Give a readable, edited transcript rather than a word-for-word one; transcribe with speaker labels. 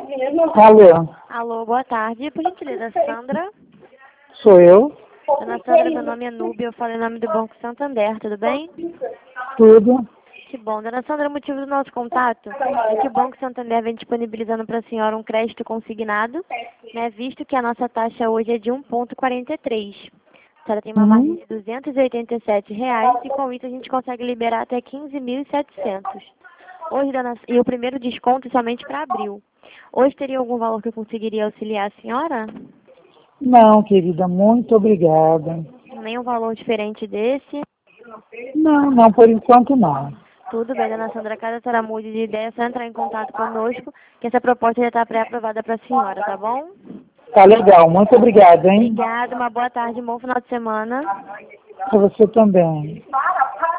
Speaker 1: Alô,
Speaker 2: Alô, boa tarde. Por gentileza, Sandra.
Speaker 1: sou eu?
Speaker 2: Dona Sandra, meu nome é Núbia, eu falo em nome do Banco Santander, tudo bem?
Speaker 1: Tudo?
Speaker 2: Que bom. Dona Sandra, o motivo do nosso contato é que o Banco Santander vem disponibilizando para a senhora um crédito consignado, né, visto que a nossa taxa hoje é de 1,43. A senhora tem uma margem de R$ 287 e com isso a gente consegue liberar até 15.700. Hoje, e o primeiro desconto é somente para abril. Hoje teria algum valor que eu conseguiria auxiliar a senhora?
Speaker 1: Não, querida, muito obrigada.
Speaker 2: Nenhum valor diferente desse?
Speaker 1: Não, por enquanto não.
Speaker 2: Tudo bem, dona Sandra. Caso a senhora mude de ideia, é só entrar em contato conosco, que essa proposta já está pré-aprovada para a senhora, tá bom?
Speaker 1: Tá legal, muito obrigada, hein?
Speaker 2: Obrigada, uma boa tarde, um bom final de semana.
Speaker 1: Pra você também.